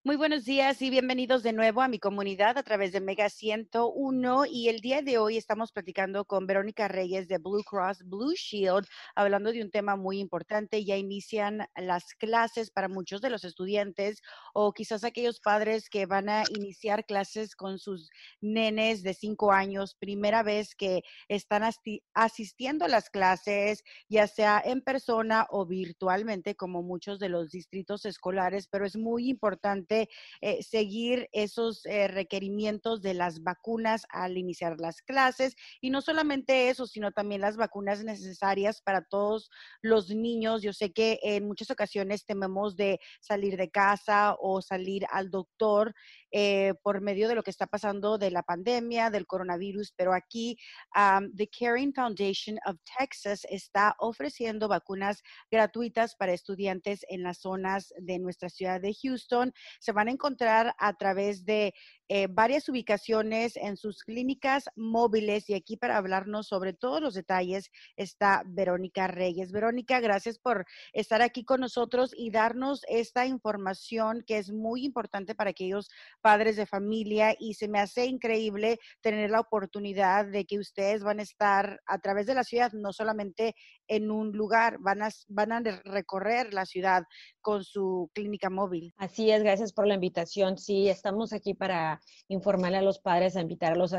Muy buenos días y bienvenidos de nuevo a mi comunidad a través de Mega 101. Y el día de hoy estamos platicando con Verónica Reyes de Blue Cross Blue Shield, hablando de un tema muy importante. Ya inician las clases para muchos de los estudiantes o quizás aquellos padres que van a iniciar clases con sus nenes de 5 años, primera vez que están asistiendo a las clases, ya sea en persona o virtualmente, como muchos de los distritos escolares, pero es muy importante seguir esos requerimientos de las vacunas al iniciar las clases y no solamente eso, sino también las vacunas necesarias para todos los niños. Yo sé que en muchas ocasiones tememos de salir de casa o salir al doctor por medio de lo que está pasando de la pandemia, del coronavirus, pero aquí The Caring Foundation of Texas está ofreciendo vacunas gratuitas para estudiantes en las zonas de nuestra ciudad de Houston. Se van a encontrar a través de varias ubicaciones en sus clínicas móviles y aquí para hablarnos sobre todos los detalles está Verónica Reyes. Verónica, gracias por estar aquí con nosotros y darnos esta información que es muy importante para aquellos padres de familia y se me hace increíble tener la oportunidad de que ustedes van a estar a través de la ciudad, no solamente en un lugar, van a recorrer la ciudad con su clínica móvil. Así es, gracias por la invitación. Sí, estamos aquí para informarle a los padres, a invitarlos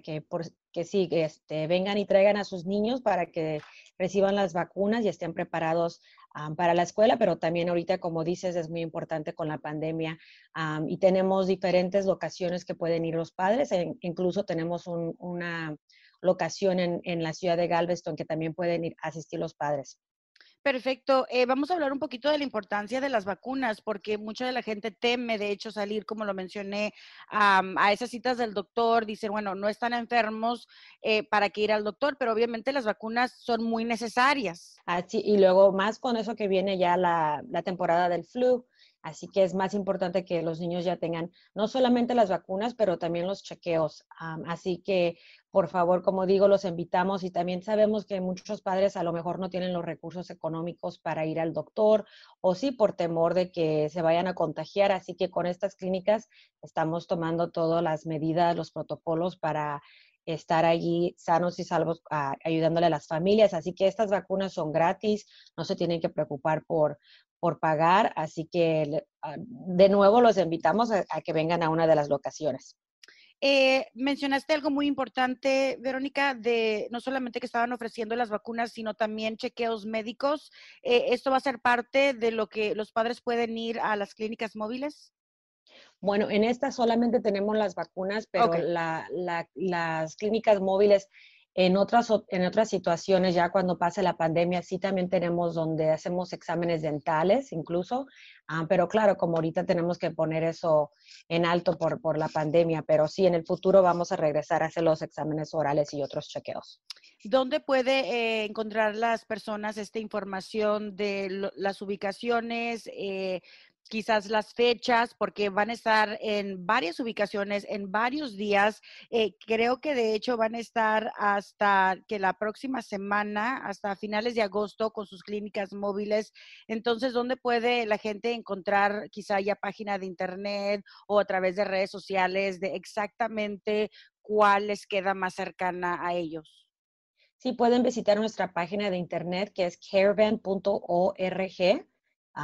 que sí, vengan y traigan a sus niños para que reciban las vacunas y estén preparados para la escuela, pero también ahorita, como dices, es muy importante con la pandemia y tenemos diferentes locaciones que pueden ir los padres, incluso tenemos una locación en la ciudad de Galveston que también pueden ir a asistir los padres. Perfecto. Vamos a hablar un poquito de la importancia de las vacunas, porque mucha de la gente teme, de hecho, salir, como lo mencioné, a esas citas del doctor. Dicen, bueno, no están enfermos para que ir al doctor, pero obviamente las vacunas son muy necesarias. Así, y luego más con eso que viene ya la temporada del flu, así que es más importante que los niños ya tengan no solamente las vacunas, pero también los chequeos. Así que, por favor, como digo, los invitamos y también sabemos que muchos padres a lo mejor no tienen los recursos económicos para ir al doctor o sí por temor de que se vayan a contagiar. Así que con estas clínicas estamos tomando todas las medidas, los protocolos para estar allí sanos y salvos ayudándole a las familias. Así que estas vacunas son gratis, no se tienen que preocupar por pagar. Así que de nuevo los invitamos a que vengan a una de las locaciones. Mencionaste algo muy importante, Verónica, de no solamente que estaban ofreciendo las vacunas, sino también chequeos médicos. ¿Esto va a ser parte de lo que los padres pueden ir a las clínicas móviles? Bueno, en esta solamente tenemos las vacunas, Ok. pero las clínicas móviles en otras situaciones, ya cuando pase la pandemia, sí también tenemos donde hacemos exámenes dentales incluso, pero claro, como ahorita tenemos que poner eso en alto por la pandemia, pero sí, en el futuro vamos a regresar a hacer los exámenes orales y otros chequeos. ¿Dónde puede encontrar las personas esta información de las ubicaciones, quizás las fechas, porque van a estar en varias ubicaciones, en varios días? Creo que de hecho van a estar hasta que la próxima semana, hasta finales de agosto, con sus clínicas móviles. Entonces, ¿dónde puede la gente encontrar quizá ya página de internet o a través de redes sociales de exactamente cuál les queda más cercana a ellos? Sí, pueden visitar nuestra página de internet que es caravan.org.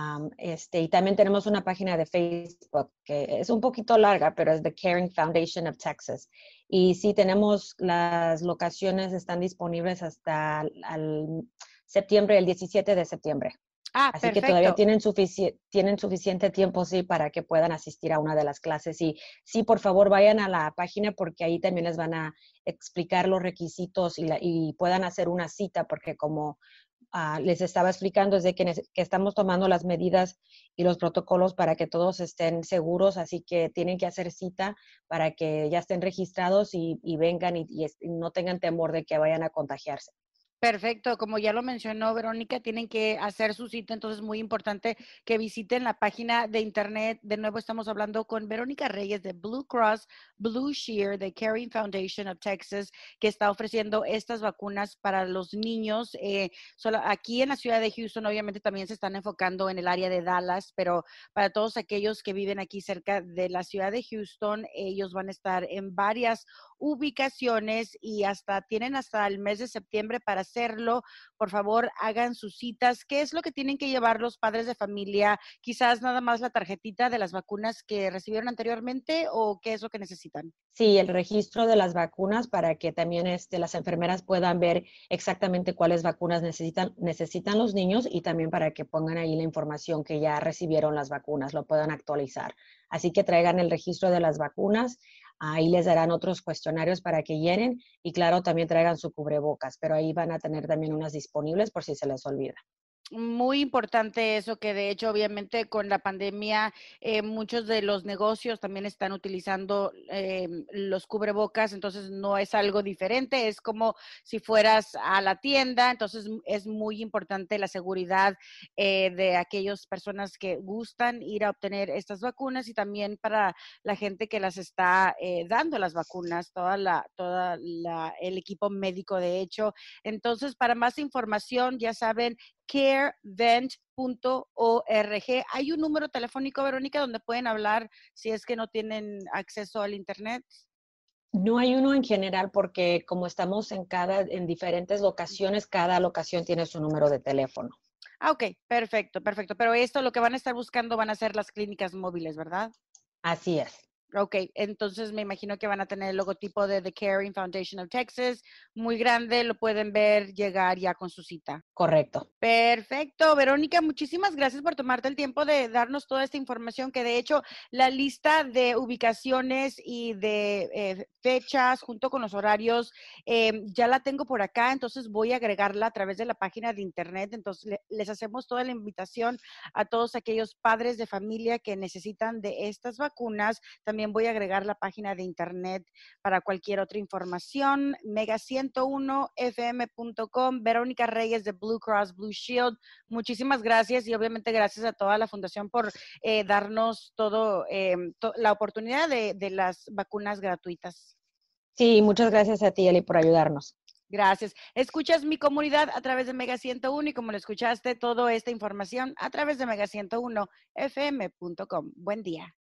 Y también tenemos una página de Facebook que es un poquito larga, pero es The Caring Foundation of Texas. Y sí, tenemos las locaciones, están disponibles hasta septiembre, el 17 de septiembre. Ah, Así que todavía perfecto. tienen suficiente tiempo, sí, para que puedan asistir a una de las clases. Y sí, por favor, vayan a la página porque ahí también les van a explicar los requisitos y puedan hacer una cita, porque como les estaba explicando, es de que estamos tomando las medidas y los protocolos para que todos estén seguros, así que tienen que hacer cita para que ya estén registrados y vengan y no tengan temor de que vayan a contagiarse. Perfecto, como ya lo mencionó Verónica, tienen que hacer su cita, entonces es muy importante que visiten la página de internet. De nuevo estamos hablando con Verónica Reyes de Blue Cross Blue Shear de Caring Foundation of Texas, que está ofreciendo estas vacunas para los niños. Solo aquí en la ciudad de Houston, obviamente también se están enfocando en el área de Dallas, pero para todos aquellos que viven aquí cerca de la ciudad de Houston, ellos van a estar en varias ubicaciones y tienen hasta el mes de septiembre para hacerlo. Por favor, hagan sus citas. ¿Qué es lo que tienen que llevar los padres de familia? Quizás nada más la tarjetita de las vacunas que recibieron anteriormente o qué es lo que necesitan. Sí, el registro de las vacunas para que también las enfermeras puedan ver exactamente cuáles vacunas necesitan los niños y también para que pongan ahí la información que ya recibieron las vacunas, lo puedan actualizar. Así que traigan el registro de las vacunas, ahí les darán otros cuestionarios para que llenen y claro, también traigan su cubrebocas, pero ahí van a tener también unas disponibles por si se les olvida. Muy importante eso, que de hecho obviamente con la pandemia muchos de los negocios también están utilizando los cubrebocas, entonces no es algo diferente, es como si fueras a la tienda, entonces es muy importante la seguridad de aquellas personas que gustan ir a obtener estas vacunas y también para la gente que las está dando las vacunas, el equipo médico de hecho. Entonces, para más información, ya saben, carevent.org. Hay un número telefónico, Verónica, donde pueden hablar si es que no tienen acceso al internet. No hay uno en general porque como estamos en diferentes locaciones, cada locación tiene su número de teléfono. Ok, perfecto, perfecto. Pero esto lo que van a estar buscando van a ser las clínicas móviles, ¿verdad? Así es. Ok, entonces me imagino que van a tener el logotipo de The Caring Foundation of Texas, muy grande, lo pueden ver llegar ya con su cita. Correcto. Perfecto, Verónica, muchísimas gracias por tomarte el tiempo de darnos toda esta información, que de hecho la lista de ubicaciones y de fechas junto con los horarios ya la tengo por acá, entonces voy a agregarla a través de la página de internet, entonces les hacemos toda la invitación a todos aquellos padres de familia que necesitan de estas vacunas, también voy a agregar la página de internet para cualquier otra información, mega101fm.com, Verónica Reyes de Blue Cross Blue Shield. Muchísimas gracias y obviamente gracias a toda la fundación por darnos la oportunidad de las vacunas gratuitas. Sí, muchas gracias a ti, Eli, por ayudarnos. Gracias. Escuchas mi comunidad a través de Mega 101 y como lo escuchaste, toda esta información a través de mega101fm.com. Buen día.